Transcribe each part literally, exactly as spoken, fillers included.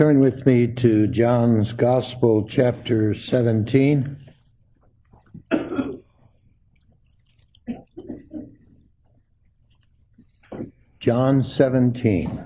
turn with me to John's Gospel, chapter seventeen. John seventeen.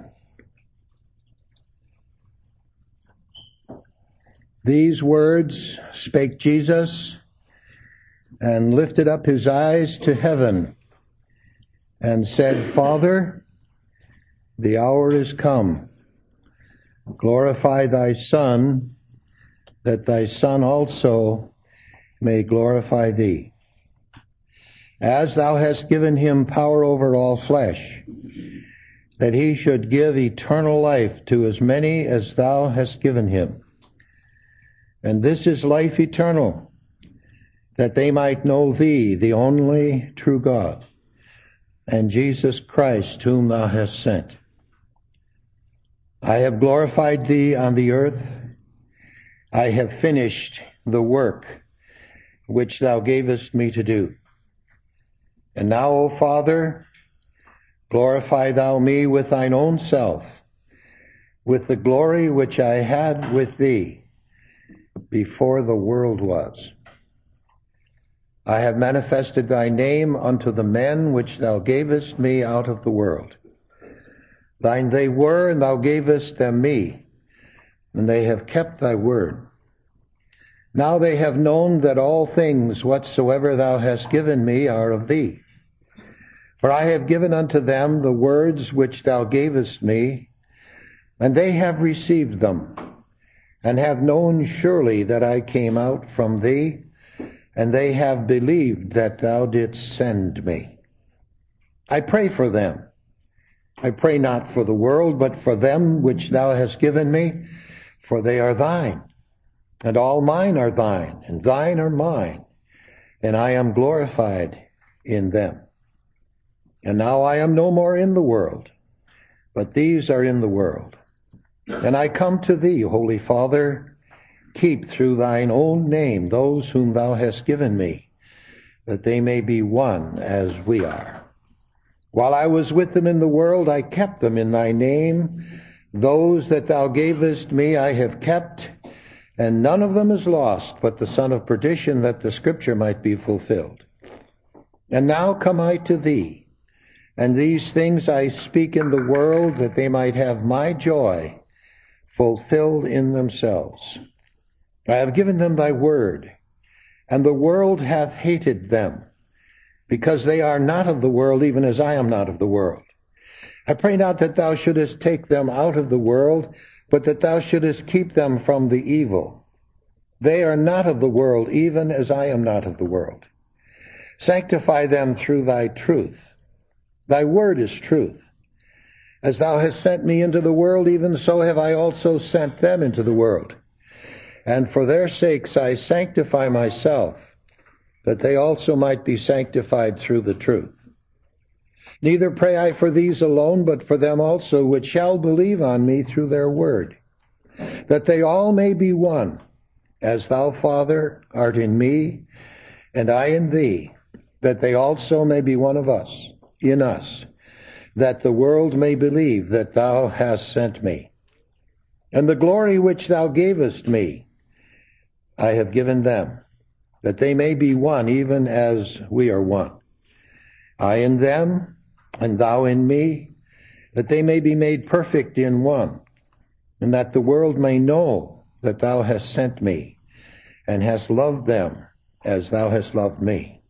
These words spake Jesus, and lifted up his eyes to heaven, and said, Father, the hour is come. Glorify thy Son, that thy Son also may glorify thee. As thou hast given him power over all flesh, that he should give eternal life to as many as thou hast given him. And this is life eternal, that they might know thee, the only true God, and Jesus Christ, whom thou hast sent. I have glorified thee on the earth. I have finished the work which thou gavest me to do. And now, O Father, glorify thou me with thine own self, with the glory which I had with thee before the world was. I have manifested thy name unto the men which thou gavest me out of the world. Thine they were, and thou gavest them me, and they have kept thy word. Now they have known that all things whatsoever thou hast given me are of thee. For I have given unto them the words which thou gavest me, and they have received them, and have known surely that I came out from thee, and they have believed that thou didst send me. I pray for them. I pray not for the world, but for them which thou hast given me, for they are thine, and all mine are thine, and thine are mine, and I am glorified in them. And now I am no more in the world, but these are in the world. And I come to thee, Holy Father, keep through thine own name those whom thou hast given me, that they may be one as we are. While I was with them in the world, I kept them in thy name. Those that thou gavest me I have kept, and none of them is lost, but the son of perdition, that the scripture might be fulfilled. And now come I to thee, and these things I speak in the world, that they might have my joy fulfilled in themselves. I have given them thy word, and the world hath hated them, because they are not of the world, even as I am not of the world. I pray not that thou shouldest take them out of the world, but that thou shouldest keep them from the evil. They are not of the world, even as I am not of the world. Sanctify them through thy truth. Thy word is truth. As thou hast sent me into the world, even so have I also sent them into the world. And for their sakes I sanctify myself, that they also might be sanctified through the truth. Neither pray I for these alone, but for them also which shall believe on me through their word, that they all may be one, as thou, Father, art in me, and I in thee, that they also may be one of us, in us, that the world may believe that thou hast sent me. And the glory which thou gavest me, I have given them, that they may be one, even as we are one. I in them, and thou in me, that they may be made perfect in one, and that the world may know that thou hast sent me, and hast loved them as thou hast loved me.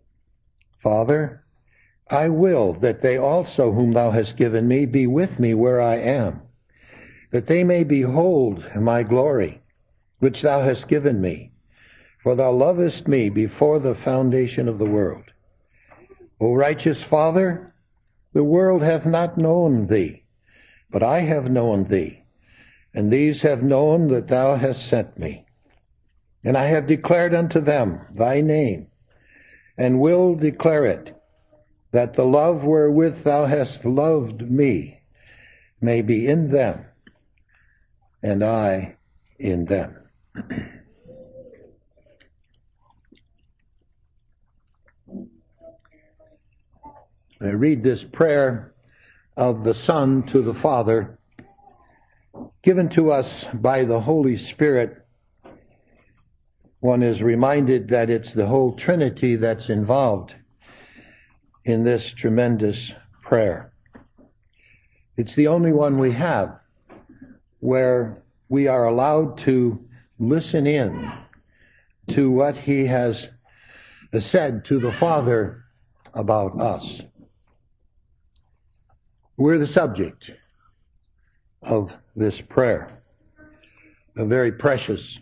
Father, I will that they also whom thou hast given me be with me where I am, that they may behold my glory, which thou hast given me, for thou lovest me before the foundation of the world. O righteous Father, the world hath not known thee, but I have known thee, and these have known that thou hast sent me. And I have declared unto them thy name, and will declare it, that the love wherewith thou hast loved me may be in them, and I in them. I read this prayer of the Son to the Father given to us by the Holy Spirit, one is reminded that it's the whole Trinity that's involved in this tremendous prayer. It's the only one we have where we are allowed to listen in to what he has said to the Father about us. We're the subject of this prayer, a very precious.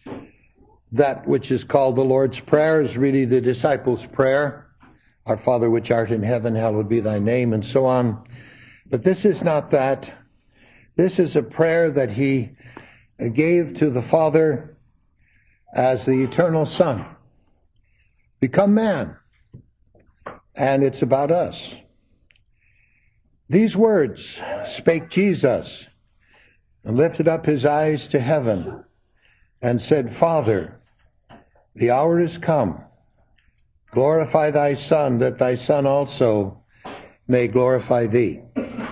That which is called the Lord's Prayer is really the disciples' prayer. Our Father which art in heaven, hallowed be thy name, and so on. But this is not that. This is a prayer that he gave to the Father as the eternal Son, become man. And it's about us. These words spake Jesus, and lifted up his eyes to heaven, and said, Father, the hour is come. Glorify thy Son, that thy Son also may glorify thee.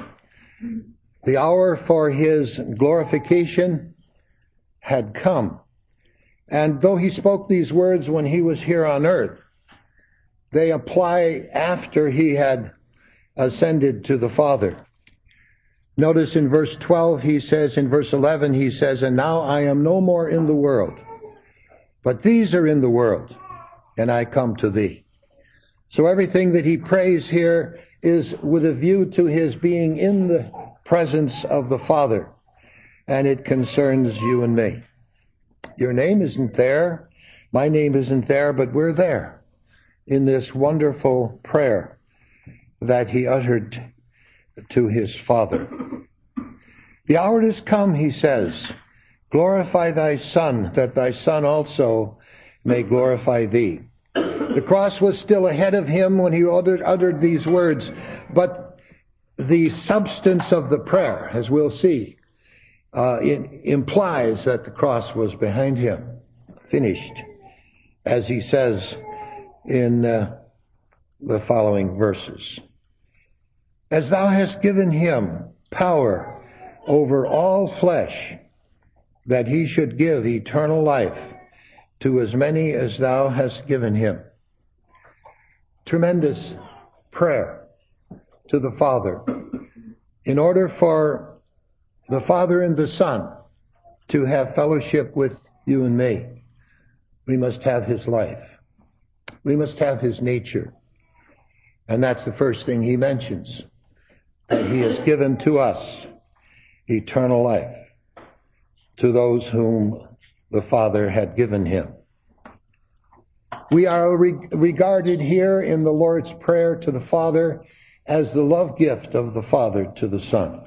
The hour for his glorification had come. And though he spoke these words when he was here on earth, they apply after he had ascended to the Father. Notice in verse twelve, he says, in verse eleven, he says, and now I am no more in the world, but these are in the world, and I come to thee. So everything that he prays here is with a view to his being in the presence of the Father, and it concerns you and me. Your name isn't there, my name isn't there, but we're there in this wonderful prayer that he uttered to his Father. The hour is come, he says, glorify thy Son, that thy Son also may glorify thee. The cross was still ahead of him when he uttered, uttered these words, but the substance of the prayer, as we'll see, uh, it implies that the cross was behind him, finished, as he says in uh, the following verses. As thou hast given him power over all flesh, that he should give eternal life to as many as thou hast given him. Tremendous prayer to the Father. In order for the Father and the Son to have fellowship with you and me, we must have his life. We must have his nature. And that's the first thing he mentions, that he has given to us eternal life, to those whom the Father had given him. We are re- regarded here in the Lord's Prayer to the Father as the love gift of the Father to the Son.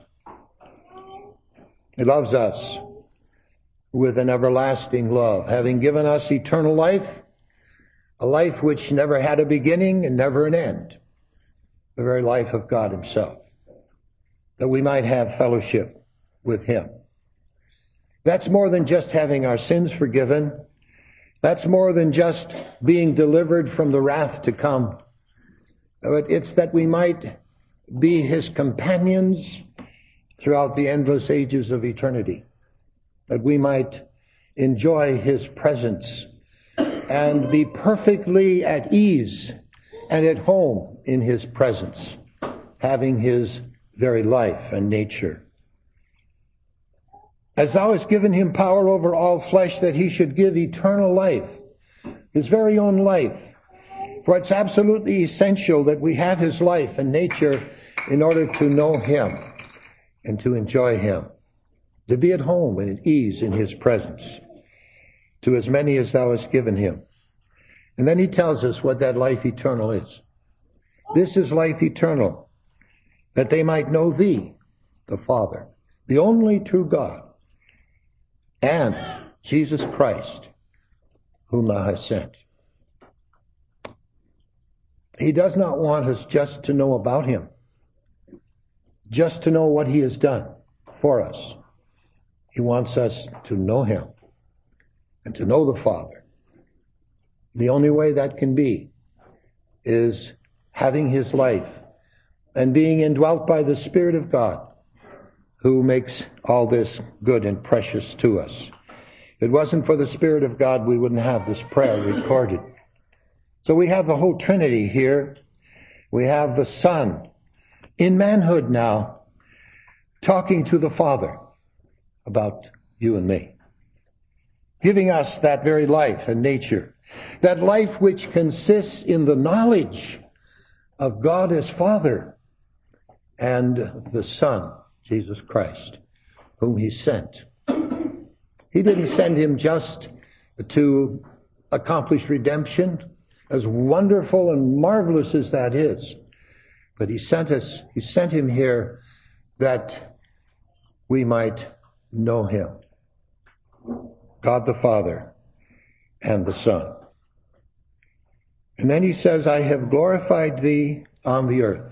He loves us with an everlasting love, having given us eternal life, a life which never had a beginning and never an end, the very life of God himself, that we might have fellowship with him. That's more than just having our sins forgiven. That's more than just being delivered from the wrath to come. But it's that we might be his companions throughout the endless ages of eternity, that we might enjoy his presence and be perfectly at ease and at home in his presence, having his very life and nature. As thou hast given him power over all flesh, that he should give eternal life, his very own life. For it's absolutely essential that we have his life and nature in order to know him and to enjoy him, to be at home and at ease in his presence, to as many as thou hast given him. And then he tells us what that life eternal is. This is life eternal, that they might know thee, the Father, the only true God, and Jesus Christ, whom thou hast sent. He does not want us just to know about him, just to know what he has done for us. He wants us to know him and to know the Father. The only way that can be is having his life and being indwelt by the Spirit of God, who makes all this good and precious to us. If it wasn't for the Spirit of God, we wouldn't have this prayer recorded. So we have the whole Trinity here. We have the Son in manhood now, talking to the Father about you and me, giving us that very life and nature, that life which consists in the knowledge of God as Father and the Son, Jesus Christ, whom He sent. He didn't send Him just to accomplish redemption, as wonderful and marvelous as that is, but He sent us, He sent Him here that we might know Him, God the Father and the Son. And then He says, I have glorified Thee on the earth.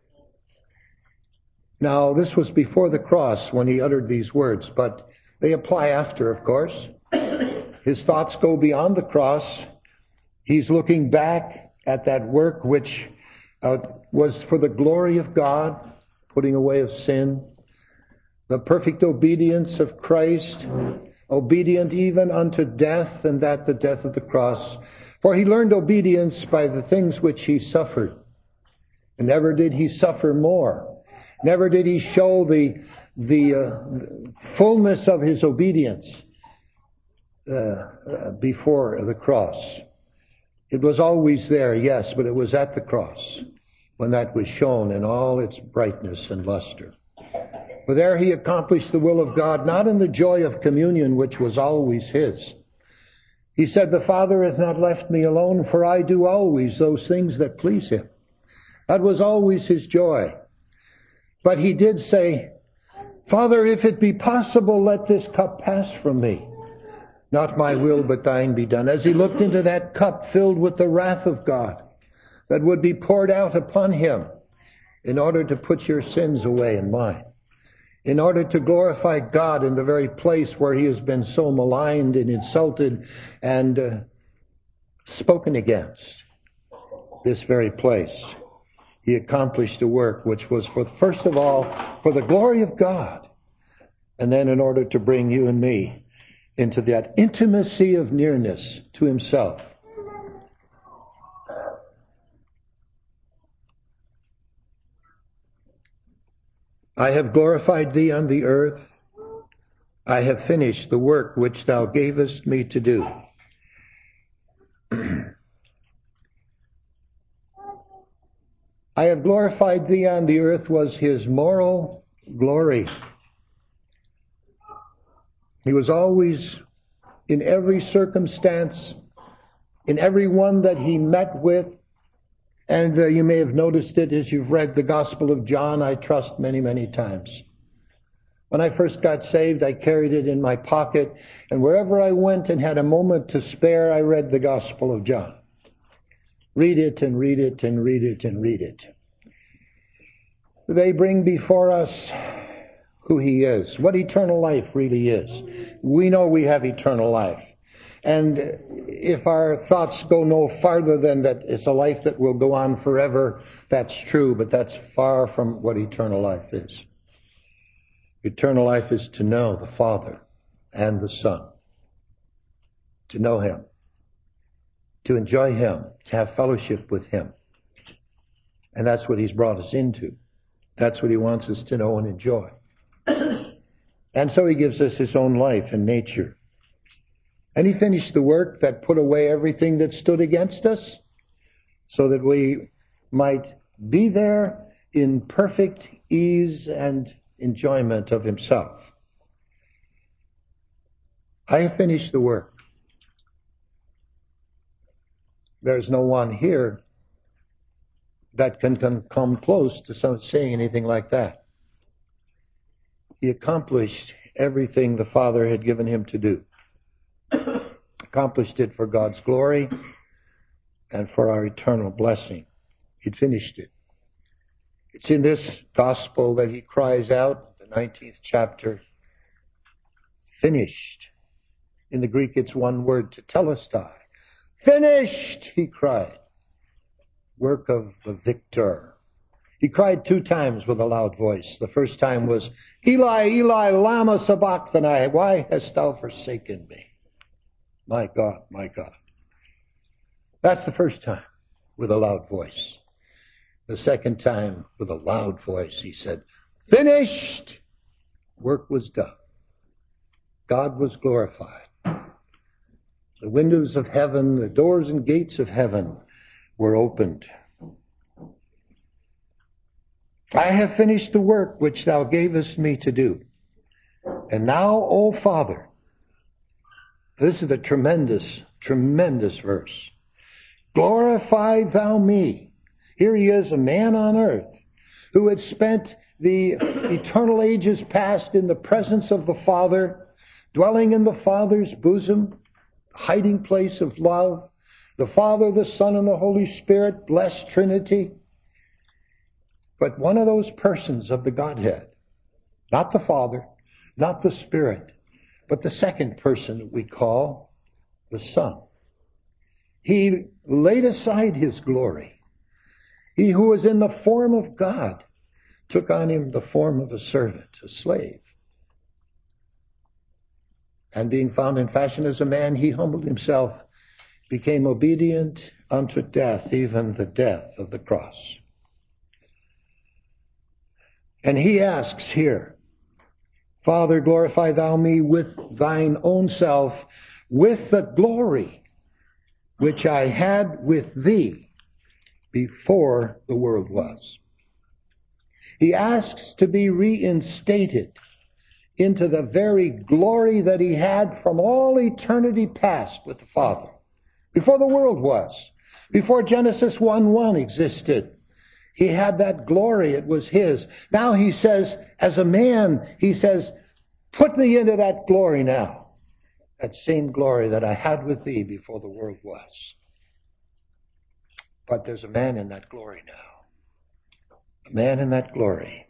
Now, this was before the cross when He uttered these words, but they apply after, of course. His thoughts go beyond the cross. He's looking back at that work which uh, was for the glory of God, putting away of sin, the perfect obedience of Christ, obedient even unto death, and that the death of the cross. For He learned obedience by the things which He suffered. And never did He suffer more. Never did He show the, the uh, fullness of His obedience uh, uh, before the cross. It was always there, yes, but it was at the cross when that was shown in all its brightness and luster. For there He accomplished the will of God, not in the joy of communion, which was always His. He said, the Father hath not left me alone, for I do always those things that please Him. That was always His joy. But He did say, Father, if it be possible, let this cup pass from me. Not my will, but thine be done. As He looked into that cup filled with the wrath of God that would be poured out upon Him in order to put your sins away and mine, in order to glorify God in the very place where He has been so maligned and insulted and uh, spoken against, this very place. He accomplished a work which was, for first of all, for the glory of God, and then in order to bring you and me into that intimacy of nearness to Himself. I have glorified Thee on the earth. I have finished the work which Thou gavest me to do. I have glorified Thee on the earth was His moral glory. He was always, in every circumstance, in every one that He met with, and uh, you may have noticed it as you've read the Gospel of John, I trust, many, many times. When I first got saved, I carried it in my pocket, and wherever I went and had a moment to spare, I read the Gospel of John. Read it and read it and read it and read it. They bring before us who He is, what eternal life really is. We know we have eternal life. And if our thoughts go no farther than that it's a life that will go on forever, that's true, but that's far from what eternal life is. Eternal life is to know the Father and the Son, to know Him, to enjoy Him, to have fellowship with Him. And that's what He's brought us into. That's what He wants us to know and enjoy. And so He gives us His own life and nature. And He finished the work that put away everything that stood against us, so that we might be there in perfect ease and enjoyment of Himself. I have finished the work. There's no one here that can, can come close to some, saying anything like that. He accomplished everything the Father had given Him to do. Accomplished it for God's glory and for our eternal blessing. He'd finished it. It's in this gospel that He cries out, the nineteenth chapter, finished. In the Greek, it's one word, tetelestai. Finished, He cried. Work of the victor. He cried two times with a loud voice. The first time was, Eli, Eli, lama sabachthani, why hast thou forsaken me? My God, my God. That's the first time with a loud voice. The second time with a loud voice, he said, finished! Work was done. God was glorified. The windows of heaven, the doors and gates of heaven were opened. I have finished the work which thou gavest me to do. And now, O Father, this is a tremendous, tremendous verse. Glorify thou me. Here he is, a man on earth who had spent the eternal ages past in the presence of the Father, dwelling in the Father's bosom, hiding place of love, the Father, the Son, and the Holy Spirit, blessed Trinity. But one of those persons of the Godhead, not the Father, not the Spirit, but the second person that we call the Son. He laid aside his glory. He who was in the form of God took on him the form of a servant, a slave. And being found in fashion as a man, he humbled himself, became obedient unto death, even the death of the cross. And he asks here, Father, glorify thou me with thine own self, with the glory which I had with thee before the world was. He asks to be reinstated into the very glory that he had from all eternity past with the Father, before the world was, before Genesis one one existed. He had that glory. It was his. Now he says, as a man, he says, put me into that glory now. That same glory that I had with thee before the world was. But there's a man in that glory now. A man in that glory.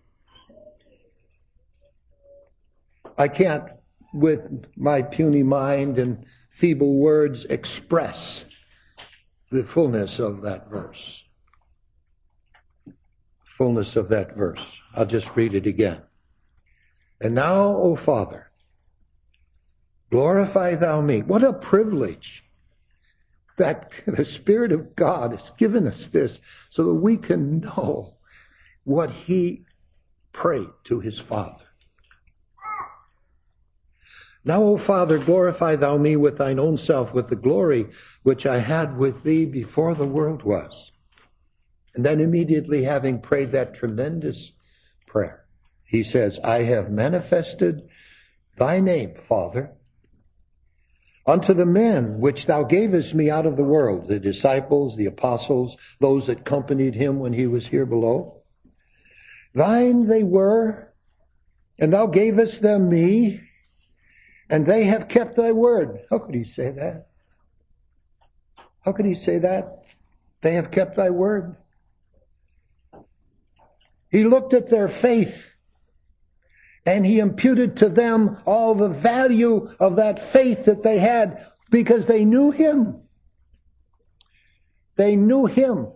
I can't, with my puny mind and feeble words, express the fullness of that verse. Fullness of that verse. I'll just read it again. And now, O Father, glorify thou me. What a privilege that the Spirit of God has given us this so that we can know what he prayed to his Father. Now, O Father, glorify thou me with thine own self, with the glory which I had with thee before the world was. And then immediately having prayed that tremendous prayer, he says, I have manifested thy name, Father, unto the men which thou gavest me out of the world, the disciples, the apostles, those that accompanied him when he was here below. Thine they were, and thou gavest them me, and they have kept thy word. How could he say that? How could he say that? They have kept thy word. He looked at their faith and he imputed to them all the value of that faith that they had because they knew him. They knew him.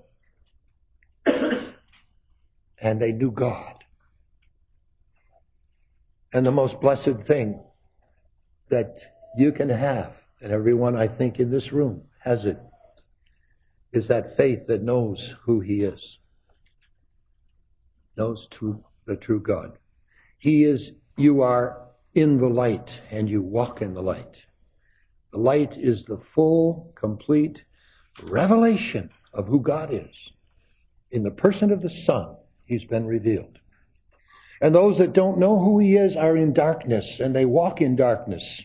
And they knew God. And the most blessed thing that you can have, and everyone I think in this room has it, is that faith that knows who he is. Knows true, the true God. He is, you are in the light and you walk in the light. The light is the full, complete revelation of who God is. In the person of the Son, he's been revealed. And those that don't know who he is are in darkness, and they walk in darkness.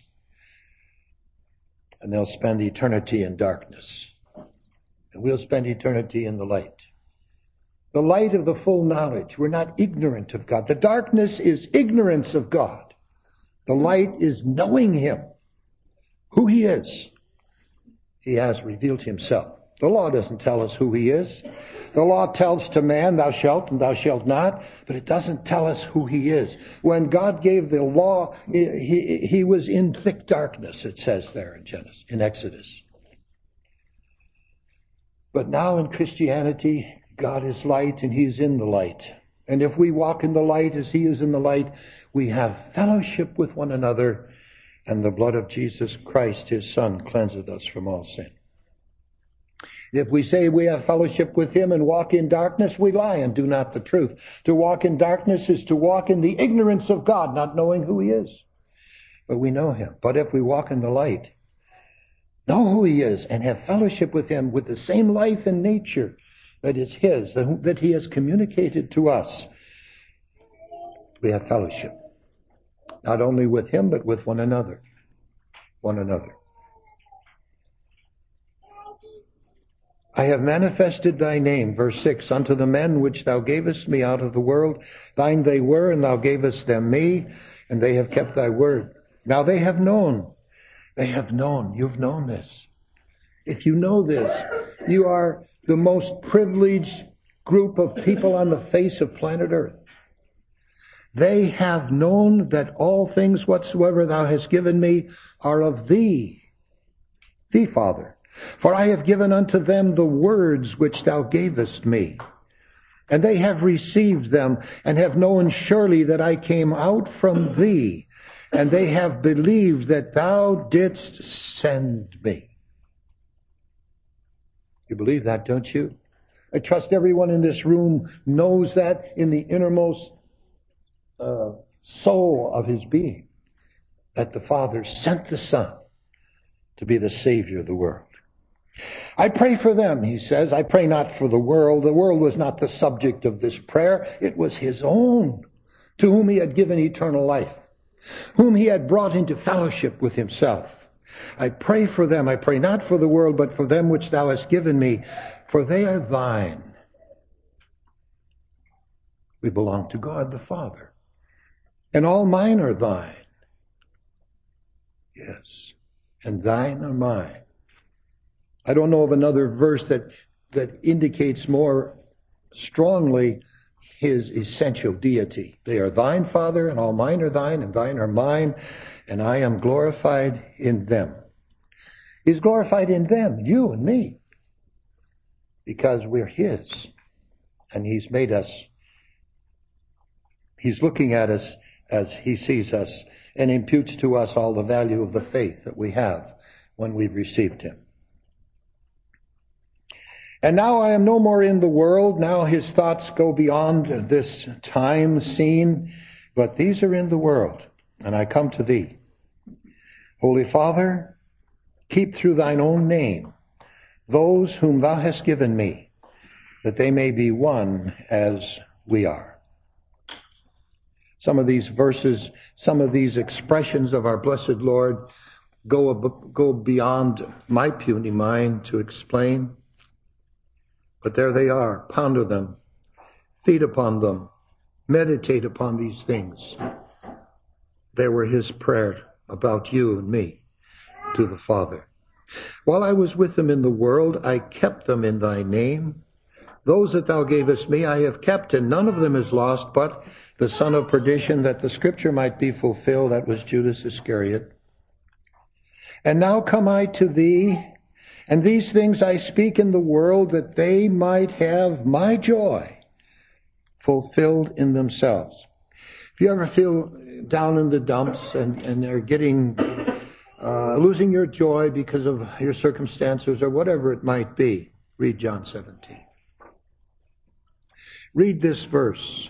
And they'll spend eternity in darkness. And we'll spend eternity in the light. The light of the full knowledge. We're not ignorant of God. The darkness is ignorance of God. The light is knowing him, who he is. He has revealed himself. The law doesn't tell us who he is. The law tells to man, thou shalt and thou shalt not, but it doesn't tell us who he is. When God gave the law, he, he was in thick darkness, it says there in Genesis, in Exodus. But now in Christianity, God is light and he is in the light. And if we walk in the light as he is in the light, we have fellowship with one another, and the blood of Jesus Christ, his Son, cleanseth us from all sin. If we say we have fellowship with him and walk in darkness, we lie and do not the truth. To walk in darkness is to walk in the ignorance of God, not knowing who he is. But we know him. But if we walk in the light, know who he is, and have fellowship with him with the same life and nature that is his, that he has communicated to us, we have fellowship. Not only with him, but with one another. One another. I have manifested thy name, verse six, unto the men which thou gavest me out of the world. Thine they were, and thou gavest them me, and they have kept thy word. Now they have known. They have known. You've known this. If you know this, you are the most privileged group of people on the face of planet Earth. They have known that all things whatsoever thou hast given me are of thee, thee, Father. For I have given unto them the words which thou gavest me. And they have received them, and have known surely that I came out from thee. And they have believed that thou didst send me. You believe that, don't you? I trust everyone in this room knows that in the innermost uh, soul of his being, that the Father sent the Son to be the Savior of the world. I pray for them, he says. I pray not for the world. The world was not the subject of this prayer. It was his own, to whom he had given eternal life, whom he had brought into fellowship with himself. I pray for them. I pray not for the world, but for them which thou hast given me, for they are thine. We belong to God the Father, and all mine are thine. Yes, and thine are mine. I don't know of another verse that, that indicates more strongly his essential deity. They are thine, Father, and all mine are thine, and thine are mine, and I am glorified in them. He's glorified in them, you and me, because we're his, and he's made us, he's looking at us as he sees us, and imputes to us all the value of the faith that we have when we've received him. And now I am no more in the world. Now his thoughts go beyond this time scene, but these are in the world, and I come to thee. Holy Father, keep through thine own name those whom thou hast given me, that they may be one as we are. Some of these verses, some of these expressions of our blessed Lord go, go beyond my puny mind to explain. But there they are. Ponder them. Feed upon them. Meditate upon these things. They were his prayer about you and me to the Father. While I was with them in the world, I kept them in thy name. Those that thou gavest me I have kept, and none of them is lost, but the son of perdition, that the scripture might be fulfilled. That was Judas Iscariot. And now come I to thee, and these things I speak in the world, that they might have my joy fulfilled in themselves. If you ever feel down in the dumps and, and are getting, uh, losing your joy because of your circumstances or whatever it might be, read John seventeen. Read this verse.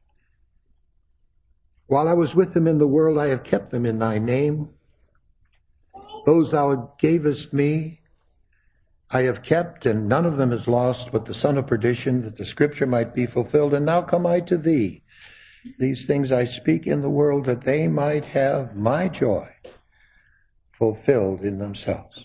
While I was with them in the world, I have kept them in thy name. Those thou gavest me, I have kept, and none of them is lost, but the son of perdition, that the scripture might be fulfilled. And now come I to thee. These things I speak in the world, that they might have my joy fulfilled in themselves.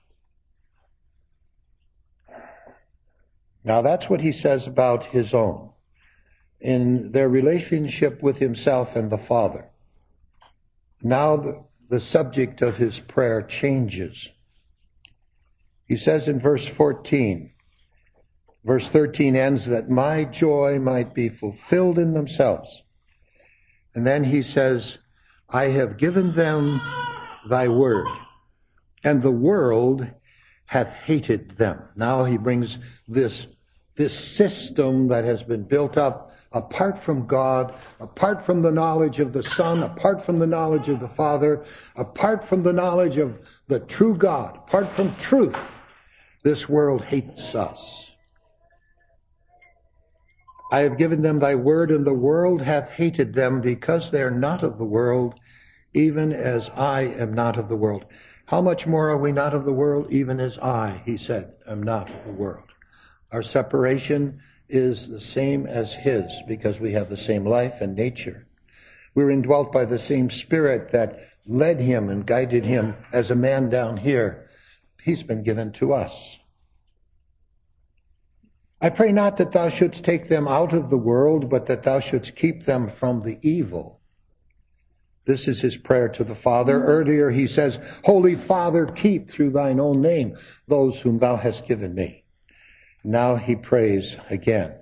Now that's what he says about his own, in their relationship with himself and the Father. Now the, the subject of his prayer changes. He says in verse fourteen, verse thirteen ends, that my joy might be fulfilled in themselves. And then he says, I have given them thy word, and the world hath hated them. Now he brings this this system that has been built up apart from God, apart from the knowledge of the Son, apart from the knowledge of the Father, apart from the knowledge of the true God, apart from truth. This world hates us. I have given them thy word, and the world hath hated them, because they are not of the world, even as I am not of the world. How much more are we not of the world, even as I, he said, am not of the world. Our separation is the same as his, because we have the same life and nature. We're indwelt by the same Spirit that led him and guided him as a man down here. He's been given to us. I pray not that thou shouldst take them out of the world, but that thou shouldst keep them from the evil. This is his prayer to the Father. Earlier he says, Holy Father, keep through thine own name those whom thou hast given me. Now he prays again.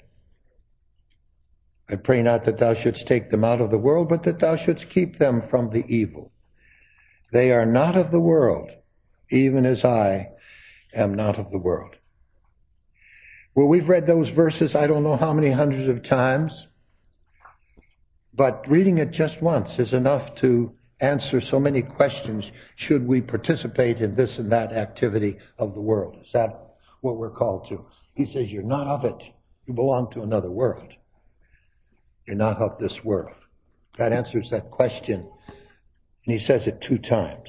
I pray not that thou shouldst take them out of the world, but that thou shouldst keep them from the evil. They are not of the world, even as I am not of the world. Well, we've read those verses I don't know how many hundreds of times, but reading it just once is enough to answer so many questions. Should we participate in this and that activity of the world? Is that what we're called to? He says, you're not of it. You belong to another world. You're not of this world. God answers that question, and he says it two times.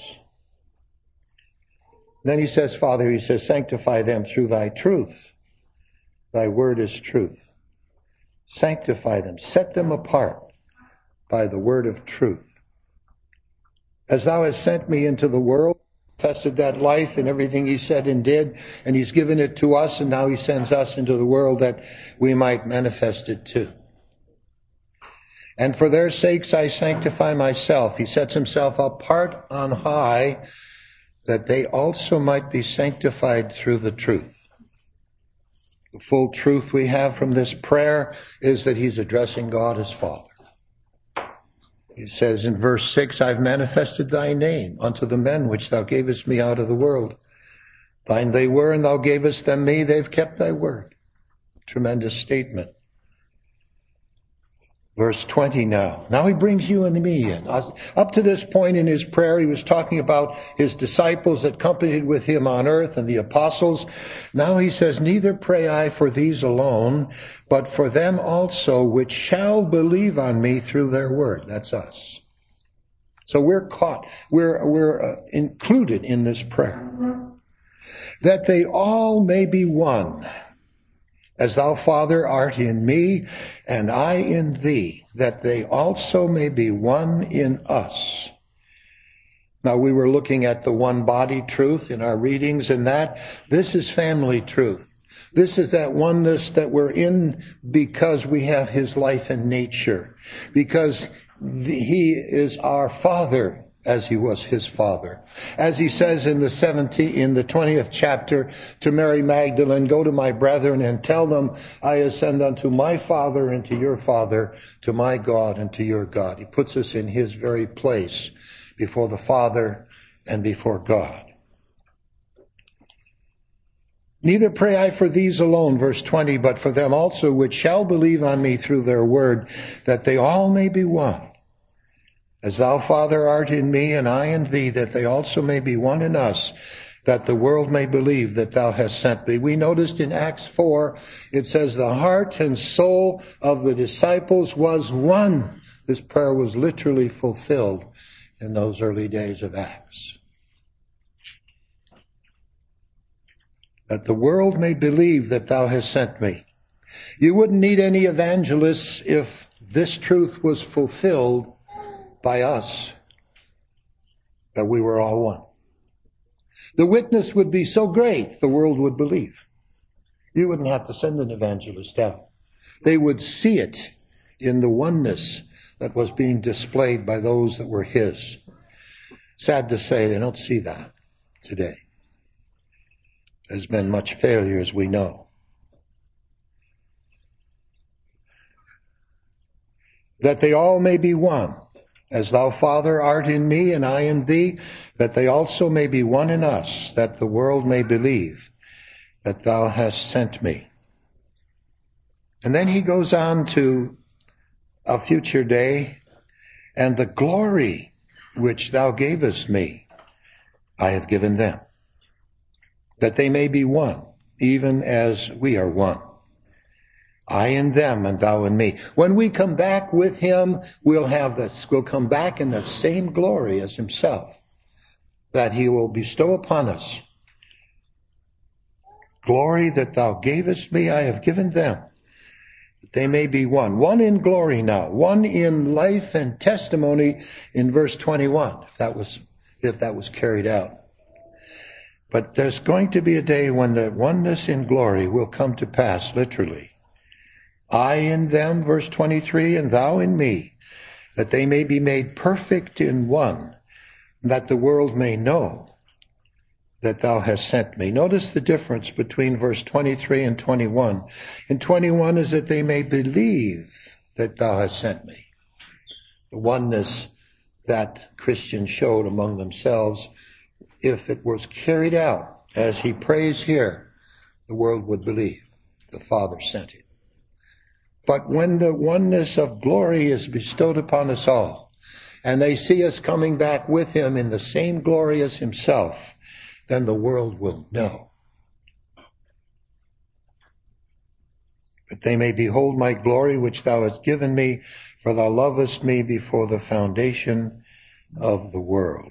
Then he says, Father, he says, sanctify them through thy truth. Thy word is truth. Sanctify them. Set them apart by the word of truth. As thou hast sent me into the world, manifested that life in everything he said and did, and he's given it to us, and now he sends us into the world that we might manifest it too. And for their sakes I sanctify myself. He sets himself apart on high, that they also might be sanctified through the truth. The full truth we have from this prayer is that he's addressing God as Father. He says in verse six, I've manifested thy name unto the men which thou gavest me out of the world. Thine they were, and thou gavest them me. They've kept thy word. Tremendous statement. Verse twenty now. Now he brings you and me in. Up to this point in his prayer, he was talking about his disciples that accompanied with him on earth and the apostles. Now he says, neither pray I for these alone, but for them also which shall believe on me through their word. That's us. So we're caught. We're, we're uh, included in this prayer. That they all may be one. As thou, Father, art in me, and I in thee, that they also may be one in us. Now, we were looking at the one body truth in our readings, and that this is family truth. This is that oneness that we're in because we have his life and nature, because he is our Father as he was his Father. As he says in the seventeenth, in the twentieth chapter to Mary Magdalene, go to my brethren and tell them, I ascend unto my Father and to your Father, to my God and to your God. He puts us in his very place before the Father and before God. Neither pray I for these alone, verse twenty, but for them also which shall believe on me through their word, that they all may be one. As thou, Father, art in me, and I in thee, that they also may be one in us, that the world may believe that thou hast sent me. We noticed in Acts four, it says the heart and soul of the disciples was one. This prayer was literally fulfilled in those early days of Acts. That the world may believe that thou hast sent me. You wouldn't need any evangelists if this truth was fulfilled by us, that we were all one. The witness would be so great, the world would believe. You wouldn't have to send an evangelist out. They would see it in the oneness that was being displayed by those that were his. Sad to say, they don't see that today. There's been much failure, as we know. That they all may be one. As thou, Father, art in me, and I in thee, that they also may be one in us, that the world may believe that thou hast sent me. And then he goes on to a future day, and the glory which thou gavest me, I have given them, that they may be one, even as we are one. I in them and thou in me. When we come back with him, we'll have this, we'll come back in the same glory as himself that he will bestow upon us. Glory that thou gavest me, I have given them, that they may be one. One in glory now, one in life and testimony in verse twenty-one, if that was, if that was carried out. But there's going to be a day when the oneness in glory will come to pass, literally. I in them, verse twenty-three, and thou in me, that they may be made perfect in one, that the world may know that thou hast sent me. Notice the difference between verse twenty-three and twenty-one. In twenty-one is that they may believe that thou hast sent me. The oneness that Christians showed among themselves, if it was carried out as he prays here, the world would believe the Father sent him. But when the oneness of glory is bestowed upon us all, and they see us coming back with him in the same glory as himself, then the world will know. That they may behold my glory which thou hast given me, for thou lovest me before the foundation of the world.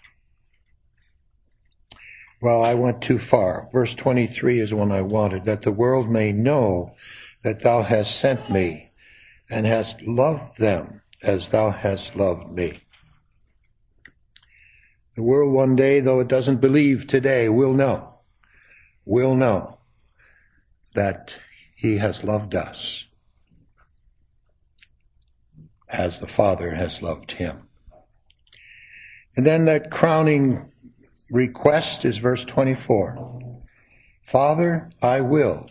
Well, I went too far. Verse twenty-three is one I wanted, that the world may know that thou hast sent me and hast loved them as thou hast loved me. The world one day, though it doesn't believe today, will know, will know that he has loved us as the Father has loved him. And then that crowning request is verse twenty-four. Father, I will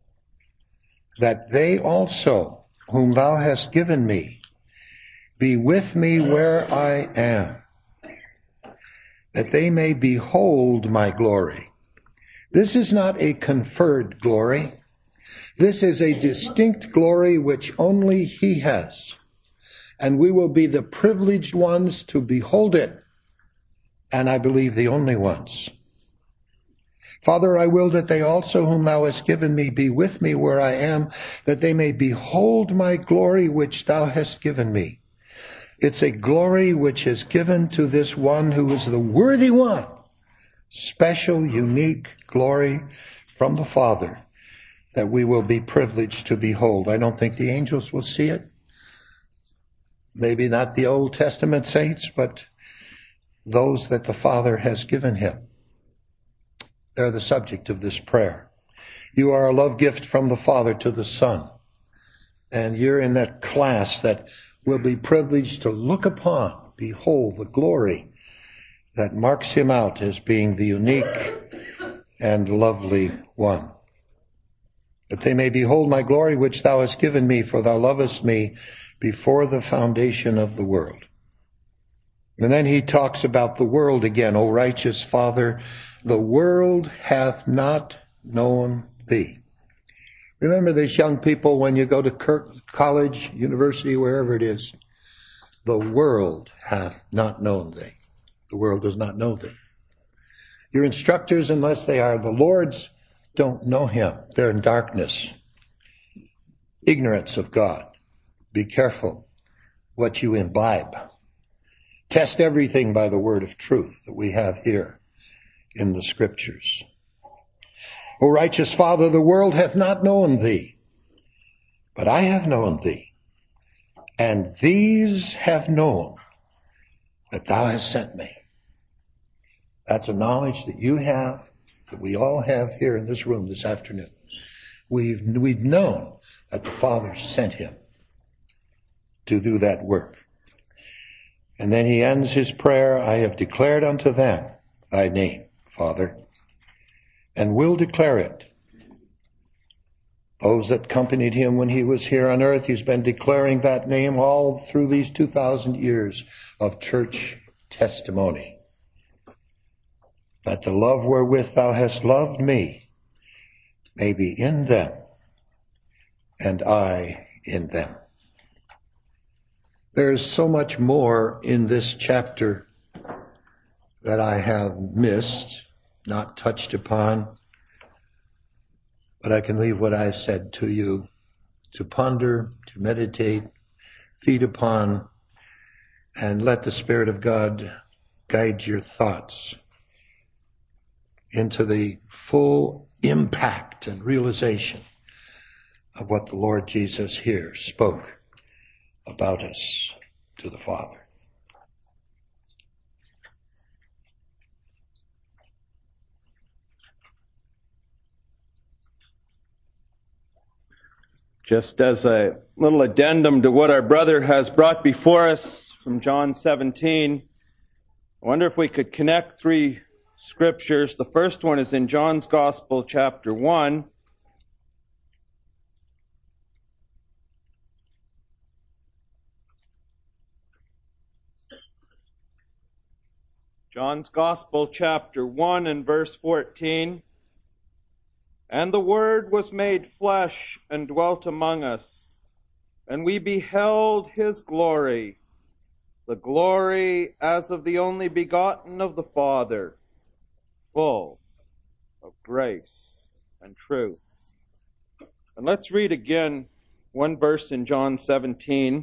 that they also, whom thou hast given me, be with me where I am, that they may behold my glory. This is not a conferred glory. This is a distinct glory which only he has. And we will be the privileged ones to behold it, and I believe the only ones. Father, I will that they also whom thou hast given me be with me where I am, that they may behold my glory which thou hast given me. It's a glory which is given to this one who is the worthy one. Special, unique glory from the Father that we will be privileged to behold. I don't think the angels will see it. Maybe not the Old Testament saints, but those that the Father has given him. They're the subject of this prayer. You are a love gift from the Father to the Son. And you're in that class that will be privileged to look upon, behold the glory that marks him out as being the unique and lovely one. That they may behold my glory which thou hast given me, for thou lovest me before the foundation of the world. And then he talks about the world again. O righteous Father, the world hath not known thee. Remember these young people when you go to college, university, wherever it is. The world hath not known thee. The world does not know thee. Your instructors, unless they are the Lord's, don't know him. They're in darkness. Ignorance of God. Be careful what you imbibe. Test everything by the word of truth that we have here in the Scriptures. O righteous Father, the world hath not known thee, but I have known thee, and these have known that thou hast sent me. That's a knowledge that you have, that we all have here in this room this afternoon. We've, we've known that the Father sent him to do that work. And then he ends his prayer, I have declared unto them thy name, Father, and will declare it. Those that accompanied him when he was here on earth, he's been declaring that name all through these two thousand years of church testimony. That the love wherewith thou hast loved me may be in them, and I in them. There is so much more in this chapter that I have missed, not touched upon, but I can leave what I said to you to ponder, to meditate, feed upon, and let the Spirit of God guide your thoughts into the full impact and realization of what the Lord Jesus here spoke about us to the Father. Just as a little addendum to what our brother has brought before us from John seventeen, I wonder if we could connect three scriptures. The first one is in John's Gospel, chapter one. John's Gospel, chapter one and verse fourteen. And the Word was made flesh and dwelt among us, and we beheld His glory, the glory as of the only begotten of the Father, full of grace and truth. And let's read again one verse in John seventeen.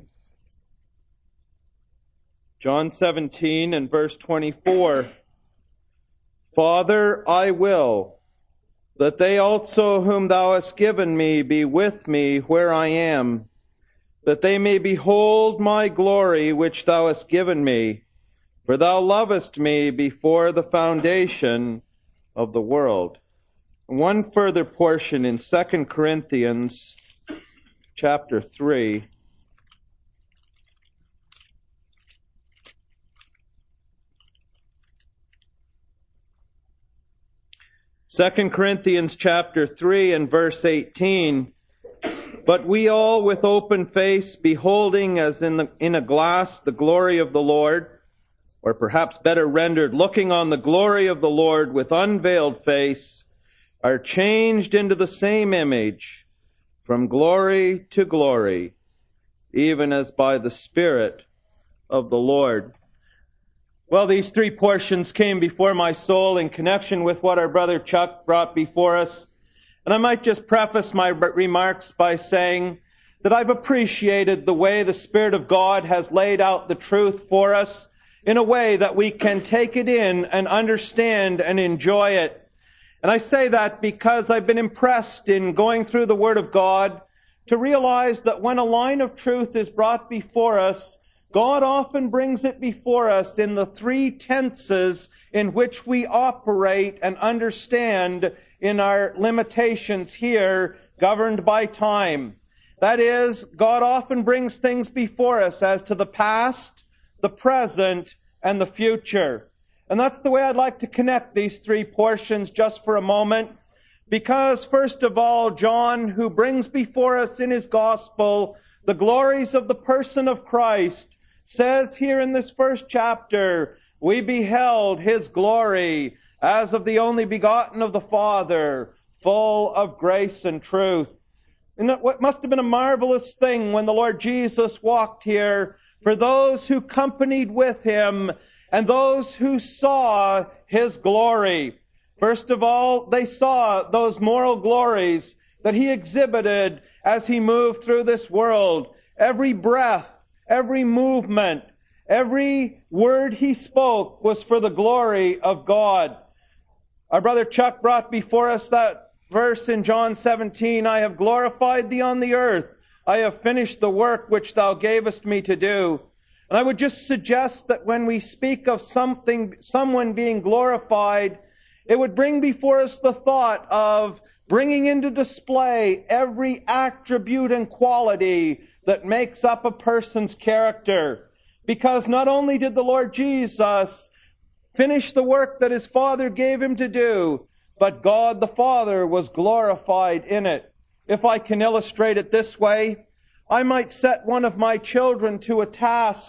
John seventeen and verse twenty-four. Father, I will that they also whom thou hast given me be with me where I am, that they may behold my glory which thou hast given me, for thou lovest me before the foundation of the world. One further portion in Second Corinthians chapter three. Second Corinthians chapter three and verse eighteen. But we all with open face, beholding as in, the, in a glass the glory of the Lord, or perhaps better rendered, looking on the glory of the Lord with unveiled face, are changed into the same image, from glory to glory, even as by the Spirit of the Lord. Well, these three portions came before my soul in connection with what our brother Chuck brought before us. And I might just preface my remarks by saying that I've appreciated the way the Spirit of God has laid out the truth for us in a way that we can take it in and understand and enjoy it. And I say that because I've been impressed in going through the Word of God to realize that when a line of truth is brought before us, God often brings it before us in the three tenses in which we operate and understand in our limitations here, governed by time. That is, God often brings things before us as to the past, the present, and the future. And that's the way I'd like to connect these three portions just for a moment. Because, first of all, John, who brings before us in his gospel the glories of the person of Christ, says here in this first chapter, we beheld His glory as of the only begotten of the Father, full of grace and truth. And what must have been a marvelous thing when the Lord Jesus walked here for those who companied with Him and those who saw His glory. First of all, they saw those moral glories that He exhibited as He moved through this world. Every breath, every movement, every word He spoke was for the glory of God. Our brother Chuck brought before us that verse in John seventeen, I have glorified Thee on the earth. I have finished the work which Thou gavest me to do. And I would just suggest that when we speak of something, someone being glorified, it would bring before us the thought of bringing into display every attribute and quality that makes up a person's character. Because not only did the Lord Jesus finish the work that His Father gave Him to do, but God the Father was glorified in it. If I can illustrate it this way, I might set one of my children to a task,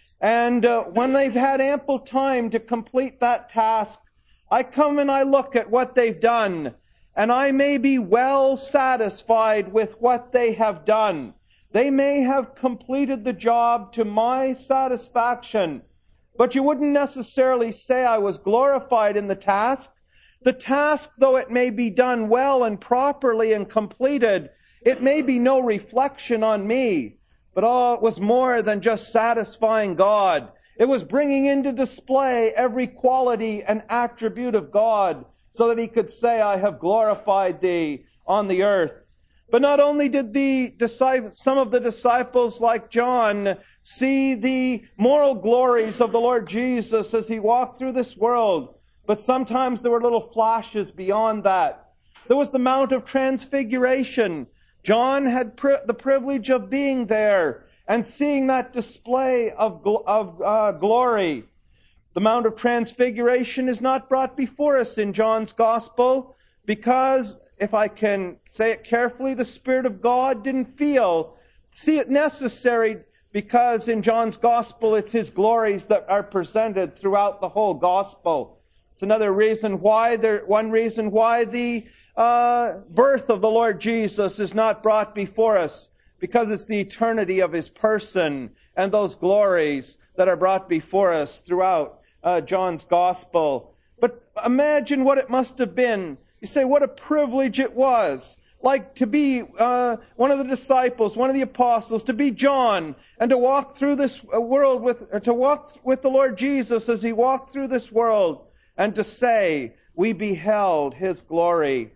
and uh, when they've had ample time to complete that task, I come and I look at what they've done, and I may be well satisfied with what they have done. They may have completed the job to my satisfaction, but you wouldn't necessarily say I was glorified in the task. The task, though it may be done well and properly and completed, it may be no reflection on me. But oh, it was more than just satisfying God. It was bringing into display every quality and attribute of God so that He could say, I have glorified Thee on the earth. But not only did the disciples, some of the disciples like John see the moral glories of the Lord Jesus as He walked through this world, but sometimes there were little flashes beyond that. There was the Mount of Transfiguration. John had pri- the privilege of being there and seeing that display of, gl- of uh, glory. The Mount of Transfiguration is not brought before us in John's Gospel because, if I can say it carefully, the Spirit of God didn't feel, see it necessary, because in John's Gospel it's His glories that are presented throughout the whole Gospel. It's another reason why, there, one reason why the uh, birth of the Lord Jesus is not brought before us, because it's the eternity of His person and those glories that are brought before us throughout uh, John's Gospel. But imagine what it must have been. You say, what a privilege it was. Like to be uh, one of the disciples, one of the apostles, to be John, and to walk through this world with, or to walk with the Lord Jesus as He walked through this world, and to say, we beheld His glory.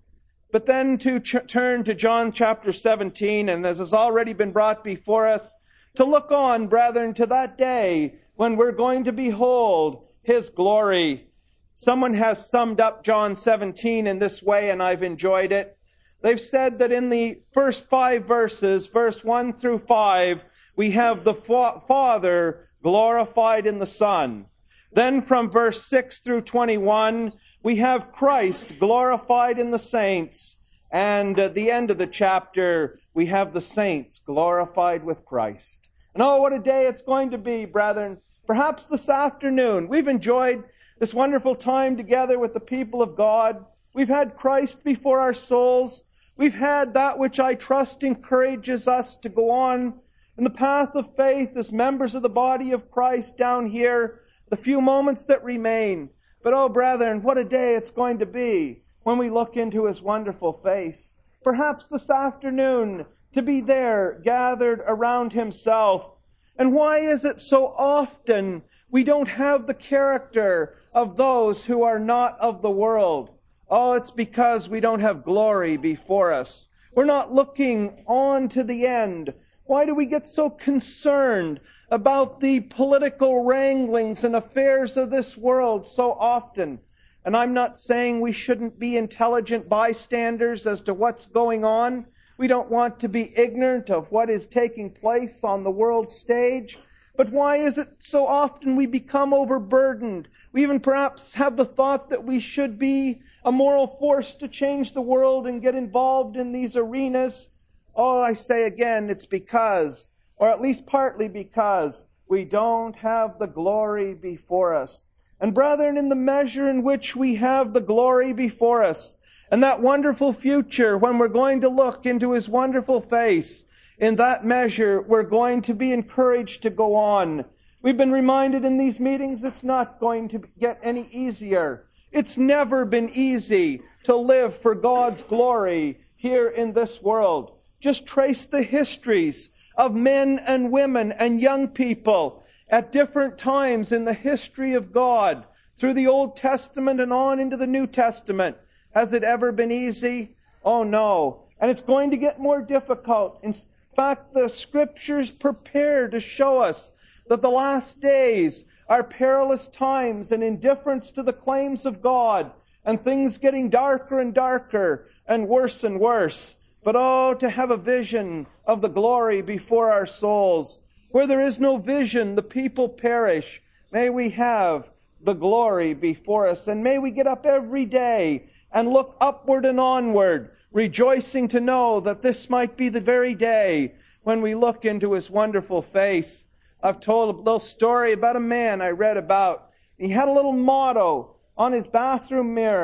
But then to ch- turn to John chapter seventeen, and as has already been brought before us, to look on, brethren, to that day when we're going to behold His glory. Someone has summed up John seventeen in this way, and I've enjoyed it. They've said that in the first five verses, verse one through five, we have the fa- Father glorified in the Son. Then from verse six through twenty-one, we have Christ glorified in the saints. And at the end of the chapter, we have the saints glorified with Christ. And oh, what a day it's going to be, brethren. Perhaps this afternoon, we've enjoyed this wonderful time together with the people of God. We've had Christ before our souls. We've had that which I trust encourages us to go on in the path of faith as members of the body of Christ down here, the few moments that remain. But oh, brethren, what a day it's going to be when we look into His wonderful face. Perhaps this afternoon, to be there, gathered around Himself. And why is it so often we don't have the character of those who are not of the world? Oh, it's because we don't have glory before us. We're not looking on to the end. Why do we get so concerned about the political wranglings and affairs of this world so often? And I'm not saying we shouldn't be intelligent bystanders as to what's going on. We don't want to be ignorant of what is taking place on the world stage. But why is it so often we become overburdened? We even perhaps have the thought that we should be a moral force to change the world and get involved in these arenas. Oh, I say again, it's because, or at least partly because, we don't have the glory before us. And brethren, in the measure in which we have the glory before us, and that wonderful future when we're going to look into His wonderful face, in that measure we're going to be encouraged to go on. We've been reminded in these meetings it's not going to get any easier. It's never been easy to live for God's glory here in this world. Just trace the histories of men and women and young people at different times in the history of God, through the Old Testament and on into the New Testament. Has it ever been easy? Oh no. And it's going to get more difficult. In fact, the Scriptures prepare to show us that the last days are perilous times and indifference to the claims of God, and things getting darker and darker and worse and worse. But oh, to have a vision of the glory before our souls. Where there is no vision, the people perish. May we have the glory before us, and may we get up every day and look upward and onward, rejoicing to know that this might be the very day when we look into His wonderful face. I've told a little story about a man I read about. He had a little motto on his bathroom mirror,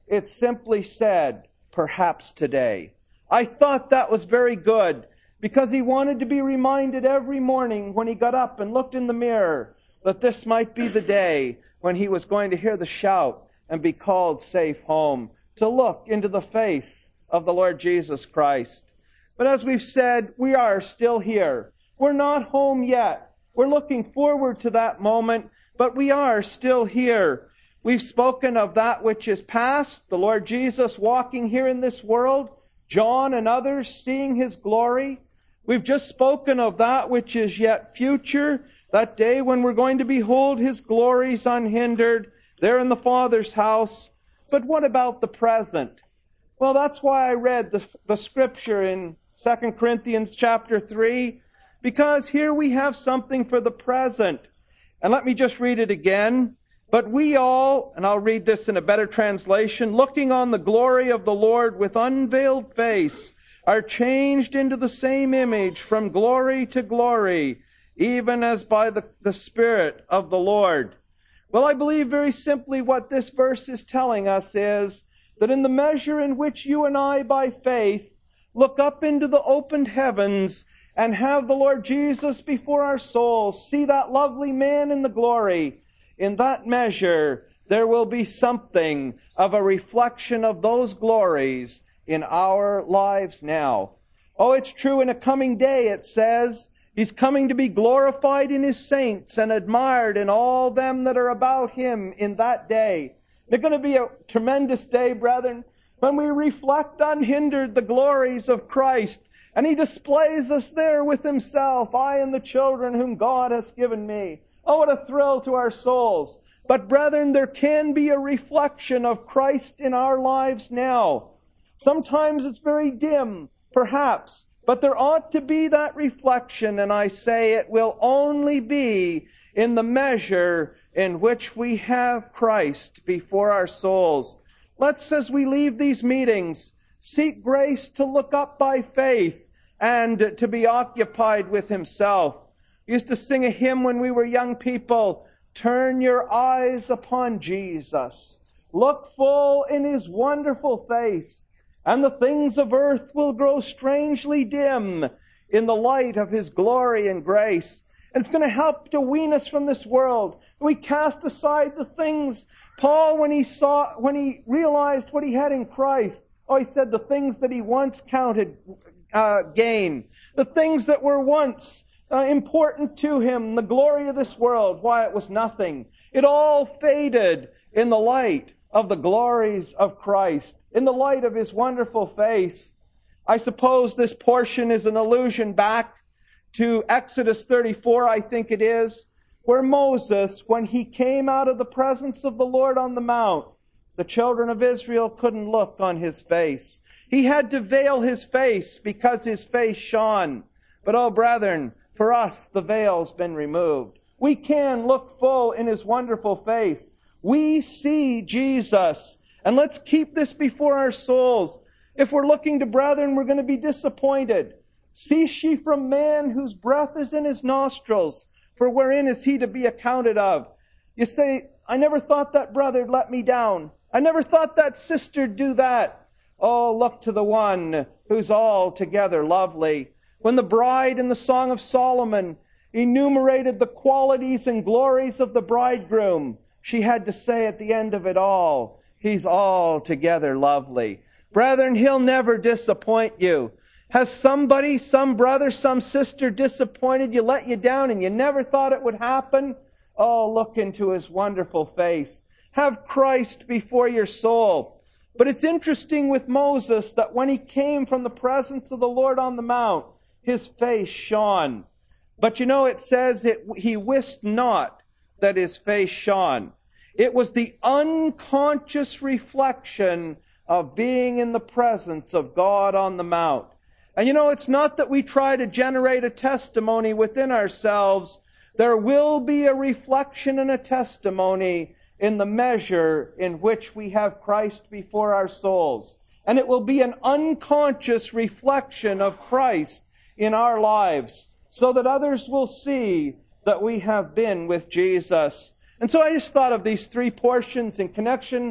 it simply said, perhaps today. I thought that was very good, because he wanted to be reminded every morning when he got up and looked in the mirror that this might be the day when he was going to hear the shout and be called safe home, to look into the face of the Lord Jesus Christ. But as we've said, we are still here. We're not home yet. We're looking forward to that moment, but we are still here. We've spoken of that which is past, the Lord Jesus walking here in this world, John and others seeing His glory. We've just spoken of that which is yet future, that day when we're going to behold His glories unhindered, there in the Father's house. But what about the present? Well, that's why I read the, the scripture in Second Corinthians chapter three, because here we have something for the present. And let me just read it again. But we all, and I'll read this in a better translation, looking on the glory of the Lord with unveiled face, are changed into the same image from glory to glory, even as by the, the Spirit of the Lord. Well, I believe very simply what this verse is telling us is that in the measure in which you and I, by faith, look up into the opened heavens and have the Lord Jesus before our souls, see that lovely man in the glory, in that measure there will be something of a reflection of those glories in our lives now. Oh, it's true, in a coming day it says, He's coming to be glorified in His saints and admired in all them that are about Him in that day. It's going to be a tremendous day, brethren, when we reflect unhindered the glories of Christ, and He displays us there with Himself, I and the children whom God has given me. Oh, what a thrill to our souls. But brethren, there can be a reflection of Christ in our lives now. Sometimes it's very dim, perhaps, but there ought to be that reflection, and I say it will only be in the measure in which we have Christ before our souls. Let's, as we leave these meetings, seek grace to look up by faith and to be occupied with Himself. We used to sing a hymn when we were young people, turn your eyes upon Jesus. Look full in His wonderful face, and the things of earth will grow strangely dim in the light of His glory and grace. And it's going to help to wean us from this world. We cast aside the things. Paul, when he saw, when he realized what he had in Christ, oh, he said the things that he once counted uh, gain, the things that were once uh, important to him, the glory of this world, why, it was nothing. It all faded in the light of the glories of Christ, in the light of His wonderful face. I suppose this portion is an allusion back to Exodus thirty-four, I think it is, where Moses, when he came out of the presence of the Lord on the mount, the children of Israel couldn't look on his face. He had to veil his face because his face shone. But oh, brethren, for us the veil's been removed. We can look full in His wonderful face. We see Jesus. And let's keep this before our souls. If we're looking to brethren, we're going to be disappointed. Cease ye from man whose breath is in his nostrils, for wherein is he to be accounted of? You say, I never thought that brother'd let me down. I never thought that sister'd do that. Oh, look to the one who's altogether lovely. When the bride in the Song of Solomon enumerated the qualities and glories of the bridegroom, she had to say at the end of it all, He's altogether lovely. Brethren, He'll never disappoint you. Has somebody, some brother, some sister disappointed you, let you down, and you never thought it would happen? Oh, look into His wonderful face. Have Christ before your soul. But it's interesting with Moses that when he came from the presence of the Lord on the mount, his face shone. But you know, it says it, he wist not that his face shone. It was the unconscious reflection of being in the presence of God on the mount. And you know, it's not that we try to generate a testimony within ourselves. There will be a reflection and a testimony in the measure in which we have Christ before our souls. And it will be an unconscious reflection of Christ in our lives, so that others will see that we have been with Jesus. And so I just thought of these three portions in connection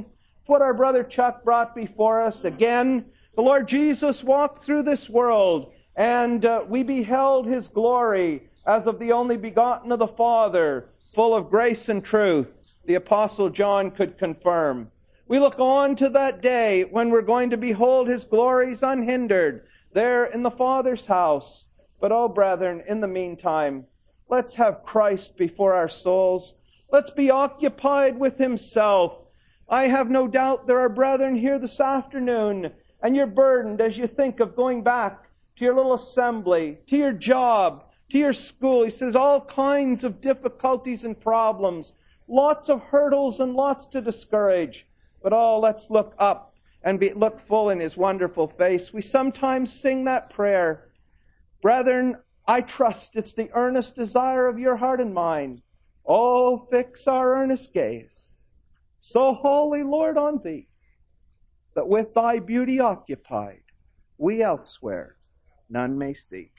what our brother Chuck brought before us. Again, the Lord Jesus walked through this world, and uh, we beheld His glory as of the only begotten of the Father, full of grace and truth. The Apostle John could confirm. We look on to that day when we're going to behold His glories unhindered there in the Father's house. But, oh, brethren, in the meantime, let's have Christ before our souls. Let's be occupied with Himself. I have no doubt there are brethren here this afternoon, and you're burdened as you think of going back to your little assembly, to your job, to your school. He says all kinds of difficulties and problems, lots of hurdles and lots to discourage. But oh, let's look up and be, look full in His wonderful face. We sometimes sing that prayer. Brethren, I trust it's the earnest desire of your heart and mine. Oh, fix our earnest gaze, so holy, Lord, on Thee, that with Thy beauty occupied, we elsewhere none may see.